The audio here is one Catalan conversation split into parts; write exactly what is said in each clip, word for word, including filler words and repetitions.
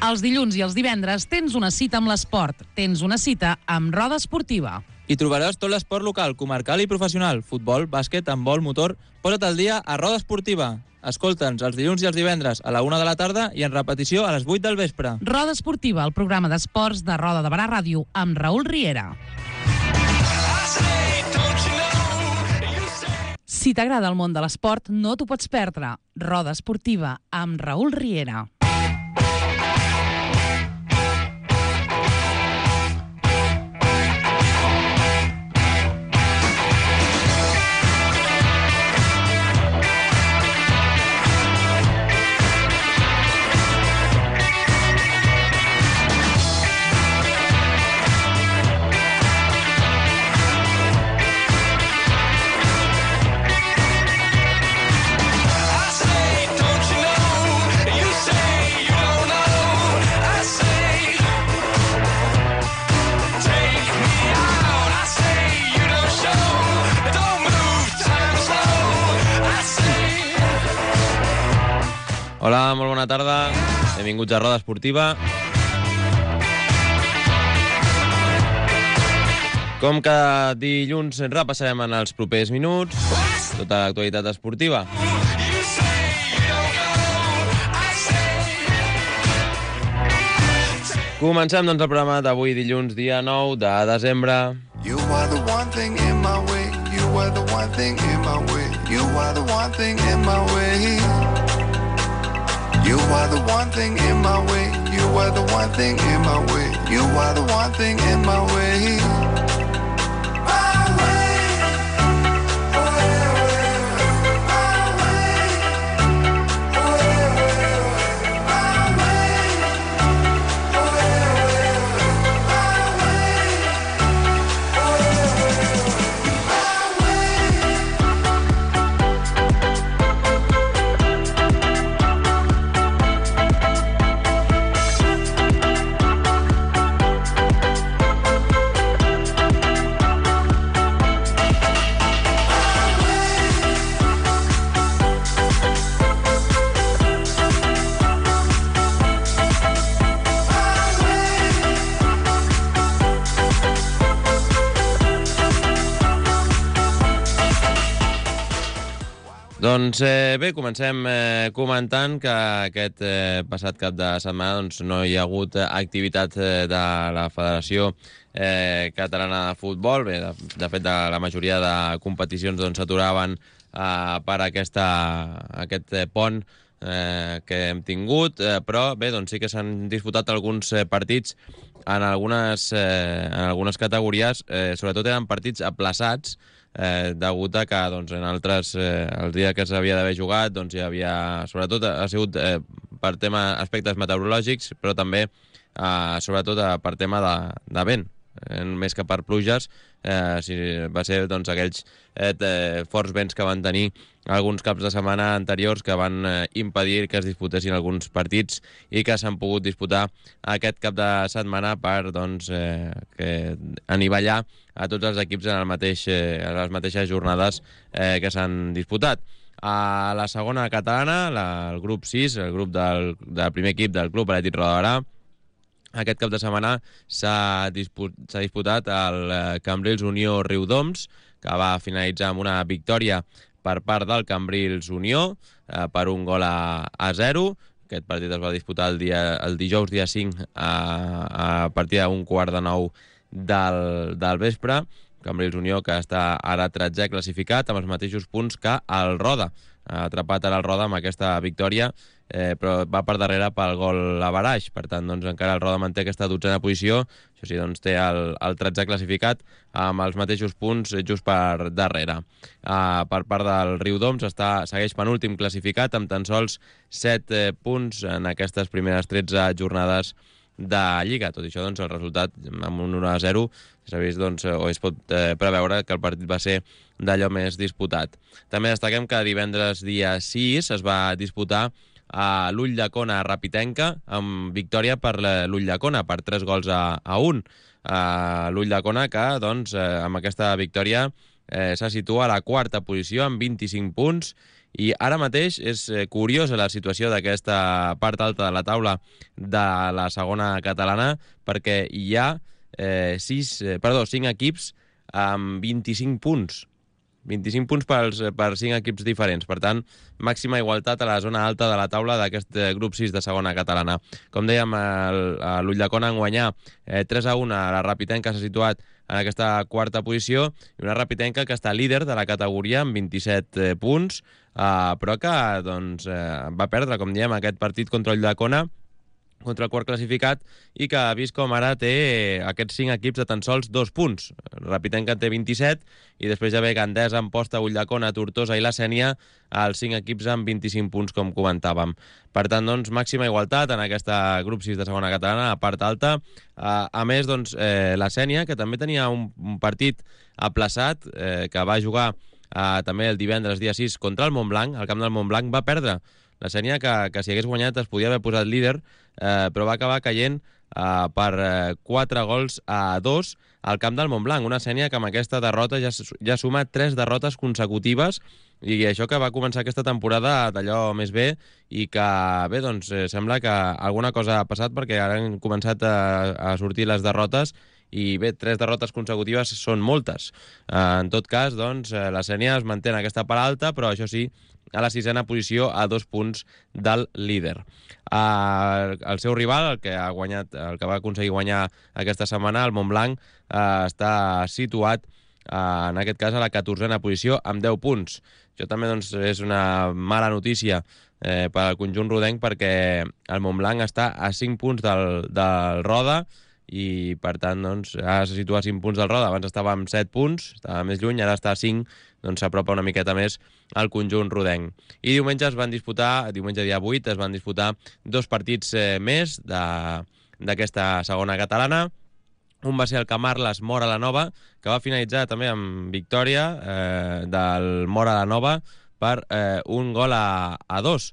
Els dilluns i els divendres tens una cita amb l'esport. Tens una cita amb Roda Esportiva. Hi trobaràs tot l'esport local, comarcal i professional. Futbol, bàsquet, handbol, motor... Posa't al dia a Roda Esportiva. Escolta'ns els dilluns i els divendres a la una de la tarda i en repetició a les vuit del vespre. Roda Esportiva, el programa d'esports de Roda de Barà Ràdio, amb Raül Riera. Si t'agrada el món de l'esport, no t'ho pots perdre. Roda Esportiva, amb Raül Riera. Hola, molt bona tarda. Benvinguts a Roda Esportiva. Com cada dilluns repassarem en els propers minuts tota l'actualitat esportiva. Comencem doncs el programa d'avui dilluns, dia nou de desembre. You are the one thing in my way. You are the one thing in my way. You are the one thing in my way. You are the one thing in my way. You are the one thing in my way. You are the one thing in my way. Doncs eh, bé, comencem eh, comentant que aquest eh, passat cap de setmana doncs, no hi ha hagut activitat eh, de la Federació eh, Catalana de Futbol. Bé, de, de fet, de la majoria de competicions doncs, s'aturaven eh, per aquesta, aquest eh, pont eh, que hem tingut, eh, però bé, doncs, sí que s'han disputat alguns eh, partits en algunes, eh, en algunes categories, eh, sobretot eren partits aplaçats, Eh, degut a que doncs, en altres, eh, el dia que s'havia d'haver jugat doncs, hi havia, sobretot ha sigut eh, per tema aspectes meteorològics, però també eh, sobretot eh, per tema de, de vent, eh, més que per pluges. Eh, si va ser doncs, aquells eh, forts vents que van tenir alguns caps de setmana anteriors que van eh, impedir que es disputessin alguns partits i que s'han pogut disputar aquest cap de setmana per doncs, eh, que anivellar a tots els equips en el mateix, eh, a les mateixes jornades eh, que s'han disputat. A la segona catalana, la, el grup sis, el grup del, del primer equip del Club Atlètic Roda de Barà, aquest cap de setmana s'ha disput, s'ha disputat el Cambrils Unió Riudoms, que va finalitzar amb una victòria per part del Cambrils Unió eh, per un gol a, a zero. Aquest partit es va disputar el, dia, el dijous dia cinc a, a partir d'un quart de nou del, del vespre. Cambrils Unió, que està ara tretzè classificat amb els mateixos punts que el Roda. Ha atrapat ara el Roda amb aquesta victòria, eh, però va per darrere pel gol a baraix. Per tant, doncs, encara el Roda manté aquesta dotzena posició. Això sí, doncs, té el, el tretzè classificat amb els mateixos punts just per darrere. Uh, per part del Riudoms està, segueix penúltim classificat amb tan sols set eh, punts en aquestes primeres tretze jornades de Lliga. Tot i això, doncs, el resultat amb un un a zero s'ha vist, doncs, o es pot eh, preveure que el partit va ser d'allò més disputat. També destaquem que divendres dia sis es va disputar a l'Ulldecona Rapitenca amb victòria per l'Ulldecona per tres gols a, a un. Uh, L'Ulldecona que, doncs, eh, amb aquesta victòria eh, se situa a la quarta posició amb vint-i-cinc punts I ara mateix és curiosa la situació d'aquesta part alta de la taula de la segona catalana, perquè hi ha eh, sis, eh, perdó, cinc equips amb vint-i-cinc punts. vint-i-cinc punts pels, per cinc equips diferents. Per tant, màxima igualtat a la zona alta de la taula d'aquest grup sis de segona catalana. Com dèiem, l'Ulldecona en guanyar eh, tres a un a la Rapitenca s'ha situat en aquesta quarta posició, i una Rapitenca que està líder de la categoria amb vint-i-set eh, punts, eh, però que doncs, eh, va perdre, com diem, aquest partit contra Ulldecona, contra el quart classificat, i que ha vist com ara té aquests cinc equips de tan sols dos punts. Rapitenca té vint-i-set, i després ja ve Gandesa, Amposta, Ulldecona, Tortosa i la Sénia, els cinc equips amb vint-i-cinc punts, com comentàvem. Per tant, doncs, màxima igualtat en aquesta grup sis de segona catalana, a part alta. A, a més, doncs, eh, la Sénia, que també tenia un, un partit aplaçat, eh, que va jugar eh, també el divendres, dia sis, contra el Montblanc, al camp del Montblanc, va perdre. La Sénia, que, que si hagués guanyat es podia haver posat líder, eh, però va acabar caient eh, per eh, quatre gols a dos al camp del Montblanc. Una Sénia que amb aquesta derrota ja, ja suma tres derrotes consecutives, i això que va començar aquesta temporada d'allò més bé, i que, bé, doncs, eh, sembla que alguna cosa ha passat, perquè ara han començat a, a sortir les derrotes, i bé, tres derrotes consecutives són moltes. Eh, en tot cas, doncs, eh, la Sénia es manté en aquesta part alta, però això sí, a la sisena posició, a dos punts del líder. Uh, el seu rival, el que ha guanyat, el que va aconseguir guanyar aquesta setmana, el Montblanc, uh, està situat, uh, en aquest cas, a la catorzena posició, amb deu punts. Això també, doncs, és una mala notícia eh, per al conjunt rodenc, perquè el Montblanc està a cinc punts del, del Roda, i per tant, doncs, ara se situa a cinc punts del Roda. Abans estava amb set punts, estava més lluny, ara està a cinc, doncs s'apropa una miqueta més al conjunt rodenc. I diumenge es van disputar, diumenge dia vuit, es van disputar dos partits eh, més d'aquesta segona catalana. Un va ser el Camarles Móra la Nova, que va finalitzar també amb victòria eh, del Móra la Nova per eh, un gol a, a dos.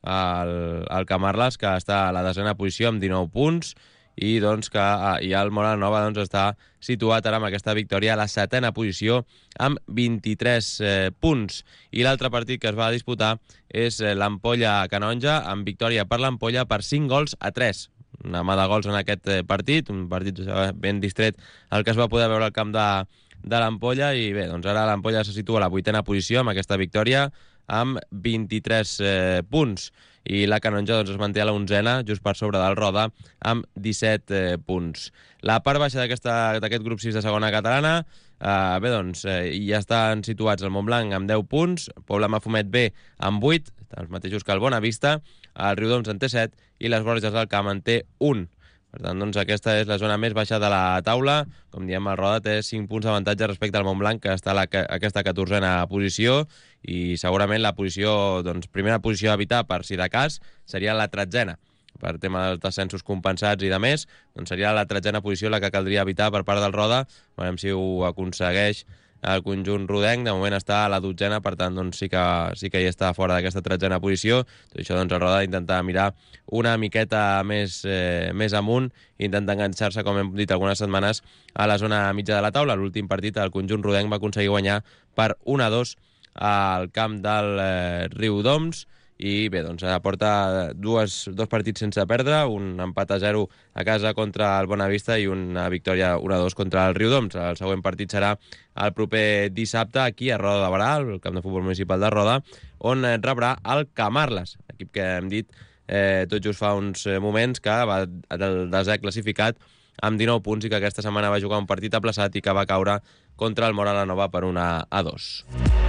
El, el Camarles, que està a la desena posició amb dinou punts, i doncs que i el Móra la Nova doncs, està situat ara amb aquesta victòria a la setena posició amb vint-i-tres eh, punts. I l'altre partit que es va disputar és eh, l'Ampolla Canonja, amb victòria per l'Ampolla per cinc gols a tres. Una mà de gols en aquest eh, partit, un partit ben distret el que es va poder veure al camp de, de l'Ampolla, i bé, doncs ara l'Ampolla se situa a la vuitena posició amb aquesta victòria amb vint-i-tres eh, punts. I la Canonja doncs, es manté a la onzena, just per sobre del Roda, amb disset eh, punts. La part baixa d'aquest grup sis de segona catalana, eh, bé, doncs, eh, ja estan situats el Montblanc amb deu punts, Pobla Mafumet B amb vuit, els mateixos que el Bonavista, el Riudoms en té set, i les Borges del Camp en té un. Per tant, doncs, aquesta és la zona més baixa de la taula. Com diem, el Roda té cinc punts d'avantatge respecte al Montblanc, que està a la, aquesta catorzena posició, i segurament la posició, doncs, primera posició a evitar, per si de cas, seria la tretzena. Per tema dels descensos compensats i de més, doncs seria la tretzena posició la que caldria evitar per part del Roda. Veurem si ho aconsegueix el conjunt rodenc. De moment està a la dotzena, per tant, doncs, sí que, sí que hi està fora d'aquesta tretzena posició. Tot això, doncs, el Roda intentar mirar una miqueta més, eh, més amunt, intentar enganxar-se, com hem dit algunes setmanes, a la zona mitja de la taula. L'últim partit, el conjunt rodenc va aconseguir guanyar per un a dos al camp del eh, Riudoms, i bé, doncs aporta dues, dos partits sense perdre, un empat a zero a casa contra el Bonavista i una victòria un a dos contra el Riudoms. El següent partit serà el proper dissabte aquí a Roda de Barà, el camp de futbol municipal de Roda, on rebrà el Camarles, equip que hem dit eh, tot just fa uns moments que va del desè classificat amb dinou punts, i que aquesta setmana va jugar un partit aplaçat i que va caure contra el Móra la Nova per una a dos.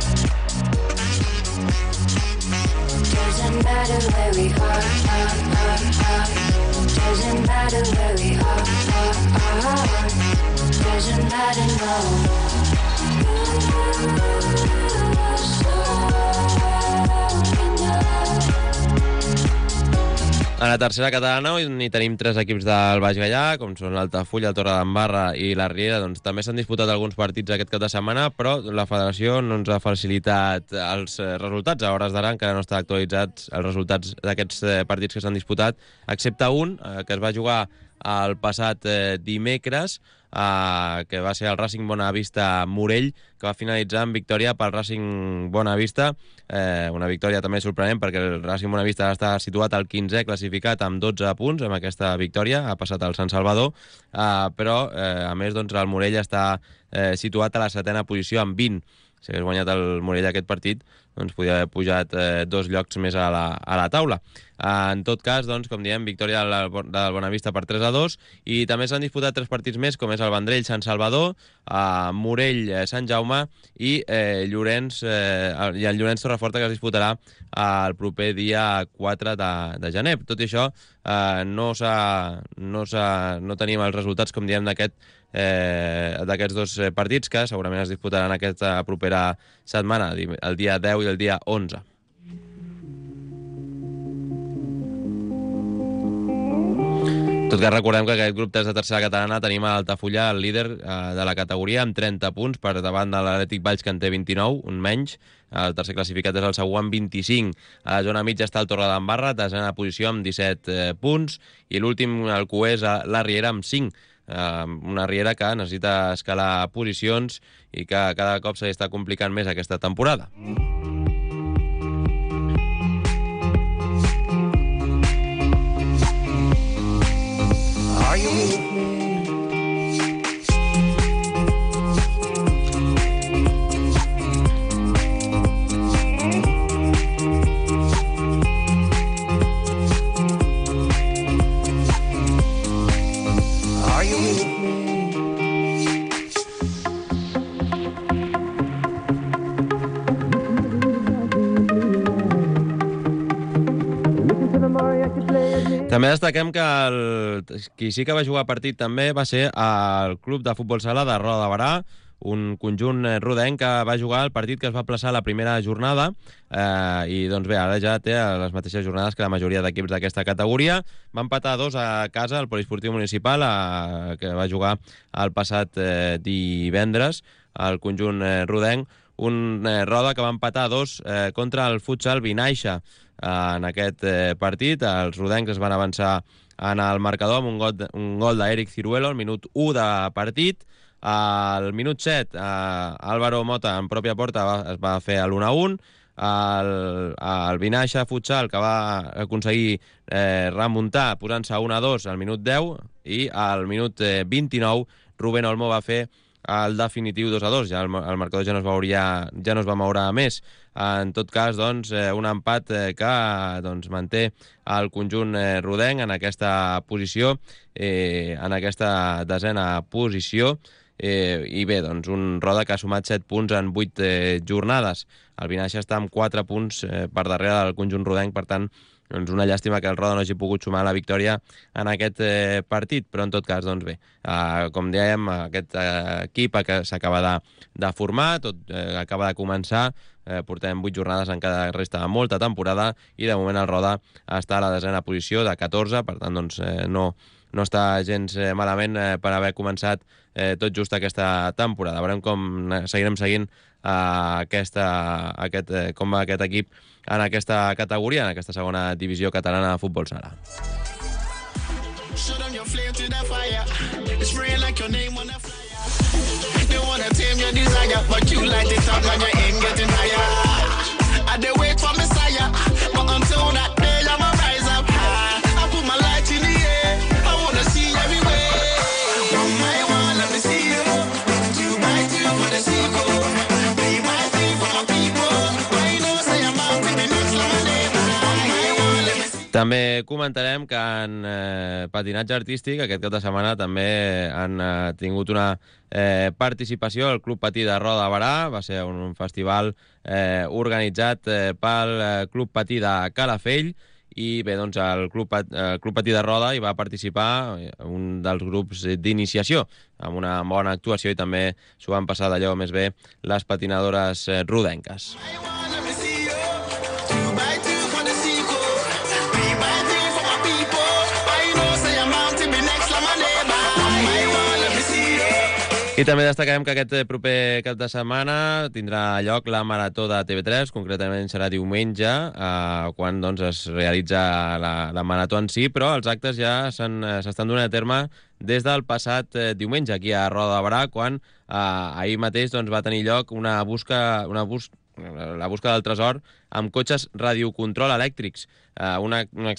Doesn't matter where we are, are, are, are. Doesn't matter where we are, are, are. Doesn't matter, no. A la tercera catalana hi tenim tres equips del Baix Gaià, com són l'Altafulla, el Torredembarra i la Riera. Doncs també s'han disputat alguns partits aquest cap de setmana, però la federació no ens ha facilitat els resultats. A hores d'ara encara no estan actualitzats els resultats d'aquests partits que s'han disputat, excepte un, que es va jugar el passat eh, dimecres, eh, que va ser el Racing Bonavista Morell, que va finalitzar en victòria pel Racing Bonavista, eh, una victòria també sorprenent perquè el Racing Bonavista està situat al quinzè classificat amb dotze punts amb aquesta victòria, ha passat al Sant Salvador, eh, però eh, a més doncs, el Morell està eh, situat a la setena posició amb vint. Si hagués guanyat el Morell aquest partit, doncs podria haver pujat eh, dos llocs més a la, a la taula. Eh, en tot cas, doncs, com diem, victòria del, del Bonavista per tres a dos, i també s'han disputat tres partits més, com és el Vendrell-Sant Salvador, eh, Morell-Sant Jaume i, eh, Llorenç, eh, i el Llorenç-Torreforta, que es disputarà el proper dia quatre de, de gener. Tot i això, eh, no, s'ha, no, s'ha, no tenim els resultats, com diem, d'aquest Eh, d'aquests dos partits que segurament es disputaran aquesta propera setmana, el dia deu i el dia onze. Tot que recordem que aquest grup tres de tercera catalana tenim a Altafulla, el líder eh, de la categoria, amb trenta punts per davant de l'Atlètic Valls, que en té vint-i-nou, un menys. El tercer classificat és el segon amb vint-i-cinc. A la zona mitja està el Torredembarra, desena posició amb disset eh, punts, i l'últim, el Cué, és la Riera amb cinc. Una Riera que necessita escalar posicions i que cada cop se li està complicant més aquesta temporada. Are you with me? També destaquem que el, qui sí que va jugar partit també va ser el Club de Futbol Sala de Roda de Barà, un conjunt rodenc que va jugar el partit que es va plaçar la primera jornada, eh, i doncs bé, ara ja té les mateixes jornades que la majoria d'equips d'aquesta categoria. Va empatar dos a casa el Poliesportiu Municipal, eh, que va jugar el passat eh, divendres, el conjunt eh, rodenc, un eh, Roda que va empatar dos eh, contra el Futsal Vinaixa. En aquest eh, partit els rodencs es van avançar en el marcador amb un gol, un gol d'Eric Ciruelo al minut u de partit. Al minut set, eh, Álvaro Mota en pròpia porta va, es va fer l'u a u. El, el Vinaixa Futsal, que va aconseguir eh, remuntar posant-se un a dos al minut deu, i al minut eh, vint-i-nou Rubén Olmo va fer el definitiu dos a dos. Ja el, el marcador ja no es veuria, ja no es va moure més. En tot cas, doncs, un empat que doncs, manté el conjunt rodenc en aquesta posició, eh, en aquesta desena posició, eh, i bé, doncs, un Roda que ha sumat set punts en vuit eh, jornades. El Vinaixa està amb quatre punts eh, per darrere del conjunt rodenc, per tant, doncs una llàstima que el Roda no hagi pogut sumar la victòria en aquest eh, partit, però en tot cas, doncs bé, eh, com dèiem, aquest eh, equip que s'acaba de, de formar, tot eh, acaba de començar, eh, portem vuit jornades, encara resta molta temporada, i de moment el Roda està a la desena posició de catorze, per tant, doncs, eh, no, no està gens eh, malament eh, per haver començat eh, tot just aquesta temporada. Veurem com seguirem seguint eh, aquesta, aquest, eh, com va aquest equip en aquesta categoria, en aquesta segona divisió catalana de futbol sala. També comentarem que en eh, patinatge artístic aquest cap de setmana també han eh, tingut una eh, participació al Club Patí de Roda de Barà. Va ser un, un festival eh, organitzat eh, pel eh, Club Patí de Calafell, i bé, doncs el Club, eh, Club Patí de Roda hi va participar eh, un dels grups d'iniciació amb una bona actuació, i també s'ho van passar d'allò més bé les patinadores eh, rodenques. I I també destacarem que aquest proper cap de setmana tindrà lloc la Marató de T V tres, concretament serà diumenge, eh, quan doncs, es realitza la, la Marató en si, però els actes ja s'estan donant a terme des del passat eh, diumenge, aquí a Roda de Barà, quan eh, ahir mateix doncs, va tenir lloc una busca, una bus, la busca del tresor amb cotxes radiocontrol elèctrics. Eh, una, un,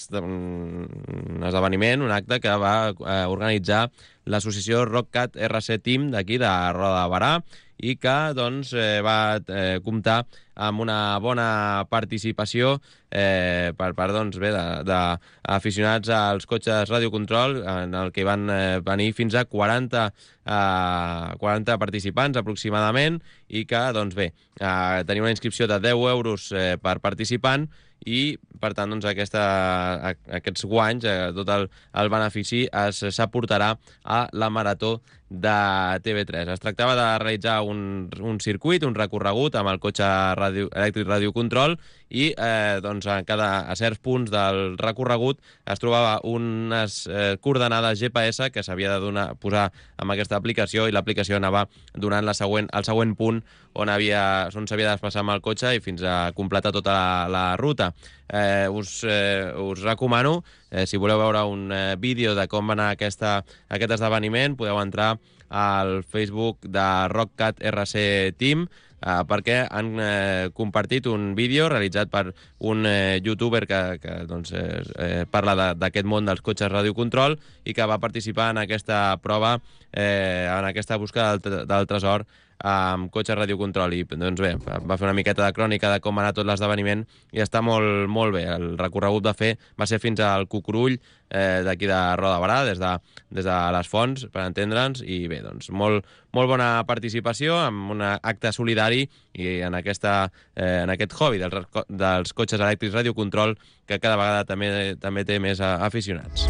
un esdeveniment, un acte que va eh, organitzar l'associació Rockcat R C Team d'aquí, de Roda de Barà, i que doncs, eh, va eh, comptar amb una bona participació eh, per part doncs, bé, d'aficionats als cotxes radiocontrol, en el que van eh, venir fins a quaranta, eh, quaranta participants aproximadament, i que doncs, bé, eh, tenia una inscripció de deu euros eh, per participant, i per tant doncs, aquesta, aquests guanys, eh, tot el, el benefici s'aportarà a la Marató de T V tres. Es tractava de realitzar un, un circuit, un recorregut amb el cotxe radio, elèctric radiocontrol, i eh, doncs, a, cada, a certs punts del recorregut es trobava unes eh, coordenades G P S que s'havia de donar, posar amb aquesta aplicació, i l'aplicació anava donant la següent, el següent punt on havia, on s'havia de desplaçar amb el cotxe i fins a completar tota la, la ruta. Eh, us, eh, us recomano, eh, si voleu veure un eh, vídeo de com va anar aquesta, aquest esdeveniment, podeu entrar al Facebook de Rockcat R C Team, eh, perquè han eh, compartit un vídeo realitzat per un eh, youtuber que, que doncs, eh, parla d'aquest món dels cotxes radiocontrol i que va participar en aquesta prova, eh, en aquesta busca del, del tresor amb cotxe radiocontrol, i doncs bé, va fer una miqueta de crònica de com va anar tot l'esdeveniment, i està molt, molt bé. El recorregut va fer va ser fins al Cucurull, eh, d'aquí de Roda de Barà, des de, des de les Fonts, per entendre'ns, i bé, doncs molt, molt bona participació, amb un acte solidari, i en, aquesta, eh, en aquest hobby dels, dels cotxes elèctrics radiocontrol, que cada vegada també, també té més aficionats.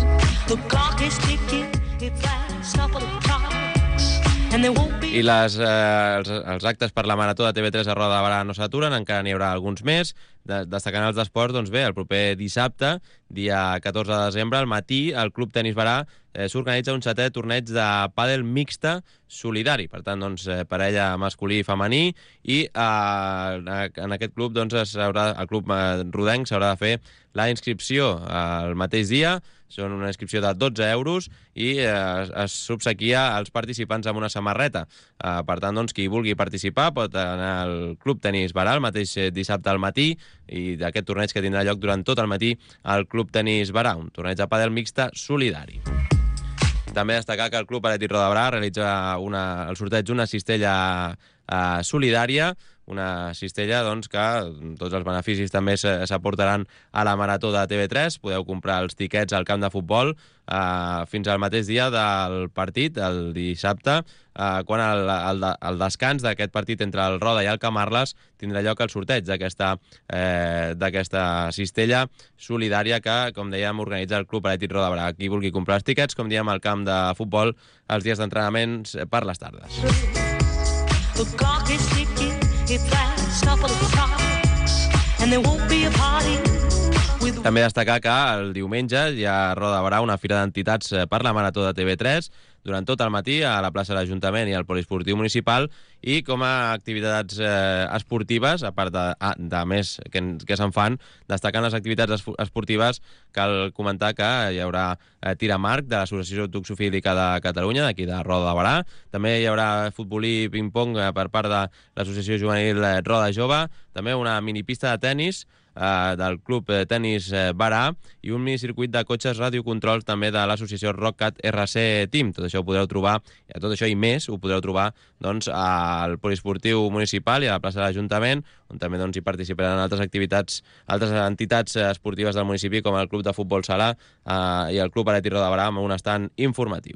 I les, eh, els, els actes per la Marató de T V tres a Roda de Barà no s'aturen, encara n'hi haurà alguns més. De, destacant els d'esports, doncs bé, el proper dissabte, dia catorze de desembre, al matí, al Club Tenis Barà eh, s'organitza un setè torneig de pàdel mixta solidari. Per tant, doncs, eh, parella masculí i femení, i eh, en aquest club, doncs, haurà, el club eh, rodenc s'haurà de fer la inscripció el mateix dia. Són una inscripció de dotze euros, i eh, es subsequia als participants amb una samarreta. Eh, per tant, doncs, qui vulgui participar pot anar al Club Tenis Barà el mateix dissabte al matí, i d'aquest torneig que tindrà lloc durant tot el matí al Club Tenis Barà, un torneig de pàdel mixta solidari. També destacar que el Club Elèctric Roda de Barà realitza una, el sorteig d'una cistella eh, solidària, una cistella doncs, que tots els beneficis també s'aportaran a la Marató de T V tres. Podeu comprar els tiquets al camp de futbol eh, fins al mateix dia del partit, el dissabte, eh, quan el, el, el descans d'aquest partit entre el Roda i el Camarles tindrà lloc el sorteig d'aquesta eh, d'aquesta cistella solidària que, com dèiem, organitza el Club Elèctric Roda de Barà. Qui vulgui comprar els tiquets, com dèiem, al camp de futbol els dies d'entrenaments per les tardes. The clock is ticking. També destacar que el diumenge hi ha a Roda de Barà una fira d'entitats per la Marató de T V tres durant tot el matí a la plaça de l'Ajuntament i al Poliesportiu Municipal, i com a activitats eh, esportives, a part de, ah, de més que, que se'n fan, destacant les activitats esportives, cal comentar que hi haurà eh, tir amb arc de l'Associació Toxofílica de Catalunya, d'aquí de Roda de Barà. També hi haurà futbolí i ping-pong eh, per part de l'Associació Juvenil Roda Jove, també una minipista de tennis eh, del Club Tenis Barà, i un minicircuit de cotxes radiocontrols també de l'associació Rockcat R C Team. Tot això ho podreu trobar, tot això i més ho podreu trobar doncs, al Poliesportiu Municipal i a la plaça de l'Ajuntament, on també doncs, hi participaran altres activitats, altres entitats esportives del municipi, com el Club de Futbol Sala eh, i el Club Elèctric Roda de Barà, amb un estand informatiu.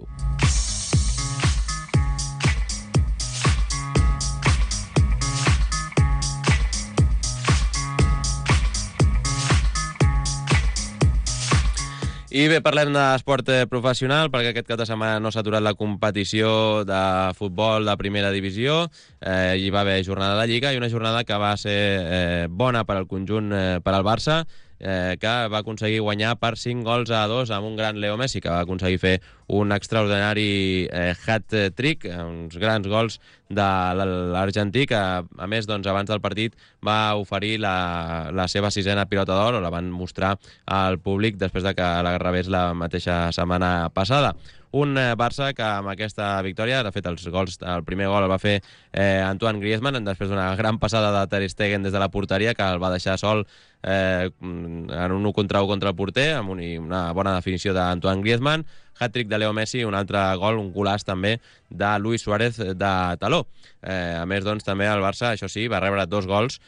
I bé, parlem d'esport professional, perquè aquest cap de setmana no s'ha aturat la competició de futbol de primera divisió. Eh, hi va haver jornada de Lliga i una jornada que va ser eh, bona per al conjunt, eh, per al Barça, eh, que va aconseguir guanyar per cinc gols a dos amb un gran Leo Messi, que va aconseguir fer un extraordinari eh, hat-trick, uns grans gols de l'argentí, que a més doncs, abans del partit va oferir la, la seva sisena pilota d'or, o la van mostrar al públic després de que la rebés la mateixa setmana passada. Un eh, Barça que amb aquesta victòria, de fet els gols, el primer gol el va fer eh, Antoine Griezmann després d'una gran passada de Ter Stegen des de la porteria, que el va deixar sol eh, en un u contra u contra el porter, amb un, una bona definició d'Antoine Griezmann. Hat-trick de Leo Messi, un altre gol, un golaç també de Luis Suárez de taló. Eh, a més, doncs, també el Barça, això sí, va rebre dos gols,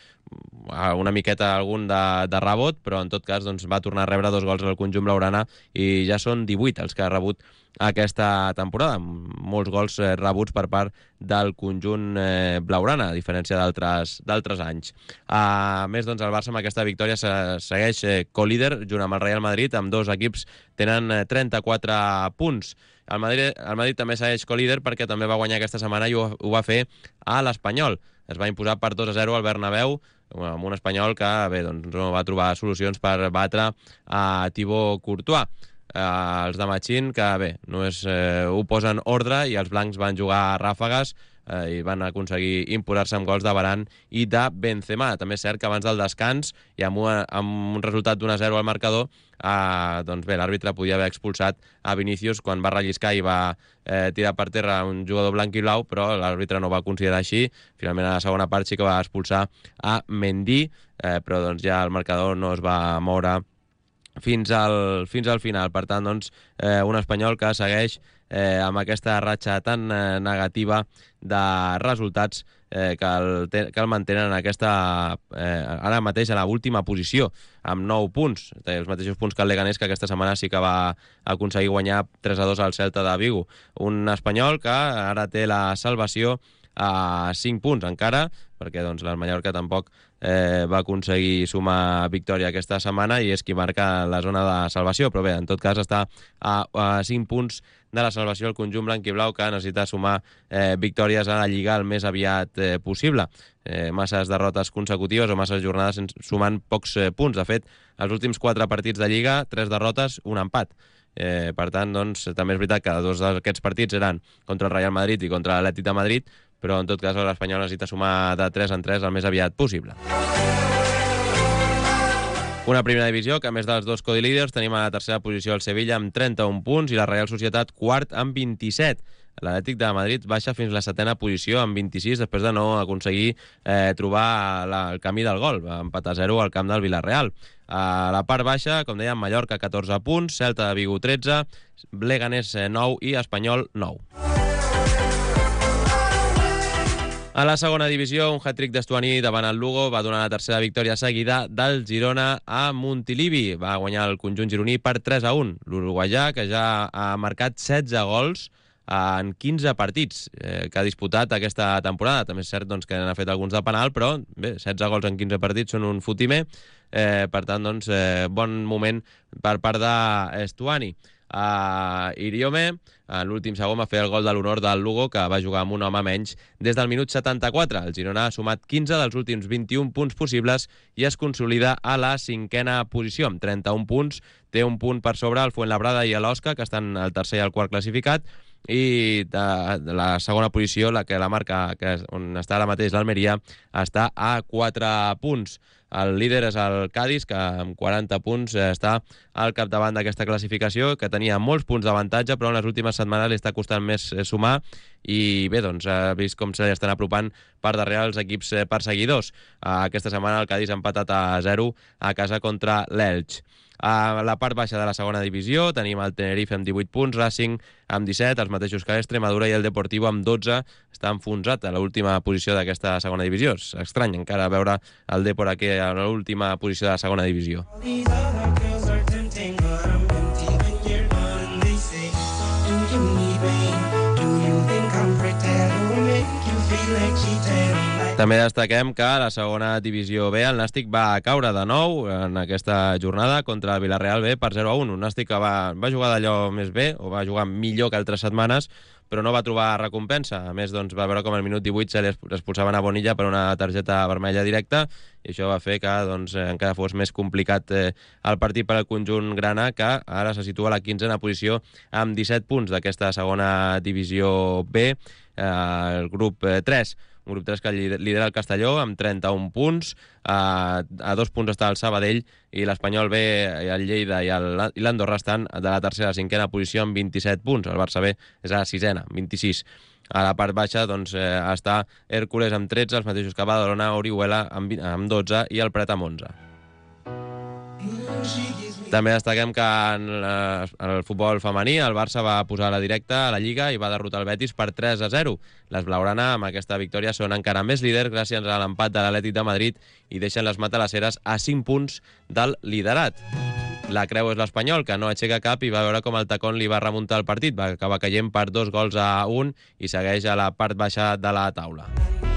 una miqueta algun de, de rebot, però en tot cas doncs, va tornar a rebre dos gols al conjunt blaugrana i ja són divuit els que ha rebut aquesta temporada, molts gols eh, rebuts per part del conjunt eh, blaugrana, a diferència d'altres anys. A més, doncs, el Barça amb aquesta victòria se, segueix eh, co-líder junt amb el Real Madrid, amb dos equips tenen eh, trenta-quatre punts. El Madrid, el Madrid també segueix co-líder perquè també va guanyar aquesta setmana i ho, ho va fer a l'Espanyol. Es va imposar per dos a zero al Bernabéu, amb un Espanyol que bé, doncs, no va trobar solucions per batre a Thibaut Courtois. Eh, els de Machín, que bé, no és, eh, ho posen ordre, i els blancs van jugar a ràfegues eh, i van aconseguir imposar-se amb gols de Varane i de Benzema. També és cert que abans del descans, i amb, una, amb un resultat d'un a zero al marcador, eh, doncs bé, l'àrbitre podia haver expulsat a Vinícius quan va relliscar i va eh, tirar per terra un jugador blanc i blau, però l'àrbitre no va considerar així. Finalment, a la segona part sí que va expulsar a Mendy, eh, però doncs, ja el marcador no es va moure fins al, fins al final. Per tant, doncs, eh, un Espanyol que segueix eh, amb aquesta ratxa tan eh, negativa de resultats eh, que, el, que el mantenen en aquesta, eh, ara mateix a l'última posició, amb nou punts, els mateixos punts que el Leganés, que aquesta setmana sí que va aconseguir guanyar tres a dos al Celta de Vigo. Un Espanyol que ara té la salvació a cinc punts encara, perquè doncs, el Mallorca tampoc eh, va aconseguir sumar victòria aquesta setmana i és qui marca la zona de salvació, però bé, en tot cas està a, a cinc punts de la salvació el conjunt blanc i blau, que necessita sumar eh, victòries a la Lliga el més aviat eh, possible. Eh, masses derrotes consecutives o masses jornades sumant pocs eh, punts. De fet, els últims quatre partits de Lliga, tres derrotes, un empat. Eh, per tant, doncs, també és veritat que dos d'aquests partits eren contra el Real Madrid i contra l'Atlètic de Madrid, però en tot cas l'Espanyol necessita sumar de tres en tres el més aviat possible. Una primera divisió que, a més dels dos codilíders, tenim a la tercera posició el Sevilla amb trenta-un punts i la Real Societat quart amb vint-i-set. L'Atlètic de Madrid baixa fins la setena posició amb vint-i-sis després de no aconseguir eh, trobar la, el camí del gol. Va empatar a zero al camp del Villarreal. A la part baixa, com dèiem, Mallorca catorze punts, Celta de Vigo tretze, Leganés nou i Espanyol nou. A la segona divisió, un hat-trick d'Estuani davant el Lugo va donar la tercera victòria seguida del Girona a Montilivi. Va guanyar el conjunt gironí per tres a un. L'uruguaià, que ja ha marcat setze gols en quinze partits eh, que ha disputat aquesta temporada. També és cert doncs, que n'ha fet alguns de penal, però bé, setze gols en quinze partits són un fotimer. Eh, per tant, doncs, eh, bon moment per part d'Estuani. A Iriome, en l'últim segon, va fer el gol de l'honor del Lugo, que va jugar amb un home menys des del minut setanta-quatre. El Girona ha sumat quinze dels últims vint-i-un punts possibles i es consolida a la cinquena posició. Amb trenta-un punts, té un punt per sobre el Fuenlabrada i l'Osca, que estan al tercer i al quart classificat, i de, de la segona posició, la que la marca, que és on està ara mateix l'Almeria, està a quatre punts. El líder és el Cádiz, que amb quaranta punts està al capdavant d'aquesta classificació, que tenia molts punts d'avantatge, però en les últimes setmanes li està costant més sumar, i bé, doncs ha vist com se li estan apropant per darrere els equips perseguidors. Aquesta setmana el Cádiz ha empatat a zero a casa contra l'Elx. A la part baixa de la segona divisió tenim el Tenerife amb divuit punts, Racing amb disset, els mateixos que Extremadura, i el Deportivo amb dotze està enfonsat a l'última posició d'aquesta segona divisió. És estrany encara veure el Depor aquí a l'última posició de la segona divisió. També destaquem que a la segona divisió B el Nàstic va caure de nou en aquesta jornada contra el Villarreal B per zero a un. Un Nàstic que va, va jugar d'allò més bé, o va jugar millor que altres setmanes, però no va trobar recompensa. A més, doncs, va veure com al minut divuit se li expulsaven a Bonilla per una targeta vermella directa, i això va fer que doncs, encara fos més complicat eh, el partit per al conjunt grana, que ara se situa a la quinzena posició amb disset punts d'aquesta segona divisió B, eh, el grup eh, tres. Un grup tres que lidera el Castelló amb trenta-un punts, a, a dos punts està el Sabadell, i l'Espanyol B, el Lleida i l'Andorra estan de la tercera a la cinquena posició amb vint-i-set punts. El Barça B és a la sisena, amb vint-i-sis. A la part baixa doncs, eh, està Hèrcules amb tretze, els mateixos que Badalona, Orihuela amb, amb dotze i el Pret amb onze. També destaquem que en el futbol femení el Barça va posar la directa a la Lliga i va derrotar el Betis per tres a zero. Les blaugrana amb aquesta victòria són encara més líders gràcies a l'empat de l'Atlètic de Madrid i deixen les matalasseres a cinc punts del liderat. La creu és l'Espanyol, que no aixeca cap i va veure com el tacón li va remuntar el partit. Va acabar caient per dos gols a un i segueix a la part baixa de la taula.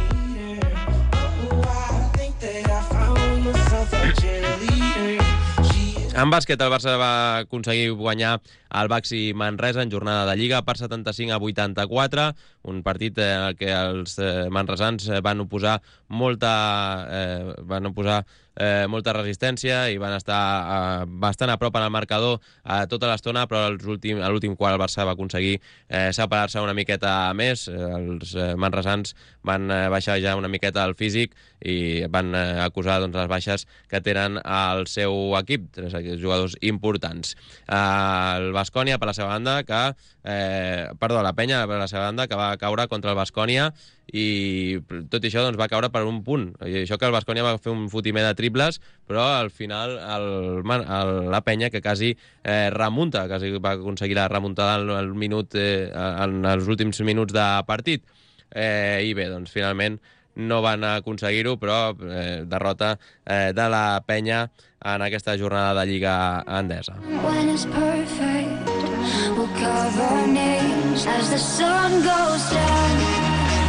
En bàsquet, el Barça va aconseguir guanyar el Baxi Manresa en jornada de Lliga per setanta-cinc a vuitanta-quatre, un partit en el que els manresans van oposar molta, eh, van oposar eh, molta resistència i van estar eh, bastant a prop en el marcador eh, tota l'estona, però a l'últim quart el Barça va aconseguir eh, separar-se una miqueta més. Els eh, manresans van eh, baixar ja una miqueta el físic i van eh, acusar doncs, les baixes que tenen al seu equip, tres jugadors importants. Eh, el Baskonia, per la seva banda, que eh, perdó, la Penya, per la seva banda, que va caure contra el Baskonia i tot i això doncs, va caure per un punt. I això que el Baskonia va fer un fotimer de triples, però al final el, el, la Penya, que quasi eh, remunta, quasi va aconseguir la remuntada al, al minut, eh, en els últims minuts de partit. Eh, I bé, doncs finalment no van aconseguir-ho, però eh, derrota eh, de la Penya en aquesta jornada de Lliga Endesa. When it's perfect, we'll cover our names as the sun goes down.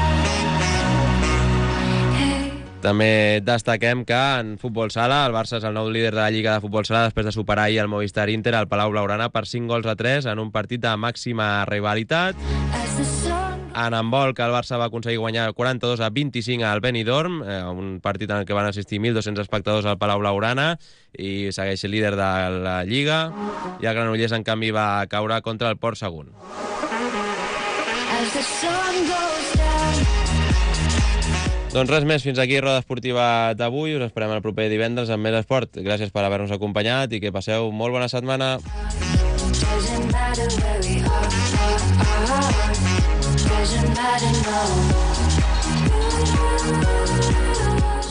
També destaquem que en futbol sala el Barça és el nou líder de la Lliga de Futbol Sala després de superar ahir el Movistar Inter al Palau Blaugrana per cinc gols a tres en un partit de màxima rivalitat. En handbol, que el Barça va aconseguir guanyar quaranta-dos a vint-i-cinc al Benidorm, eh, un partit en el que van assistir mil dos-cents espectadors al Palau Blaugrana i segueix el líder de la Lliga, i el Granollers, en canvi, va caure contra el Port Sagunt. Doncs res més, fins aquí Roda Esportiva d'avui. Us esperem el proper divendres amb més esport. Gràcies per haver-nos acompanyat i que passeu molt bona setmana. Doesn't matter where we are, are, are. Doesn't matter, no.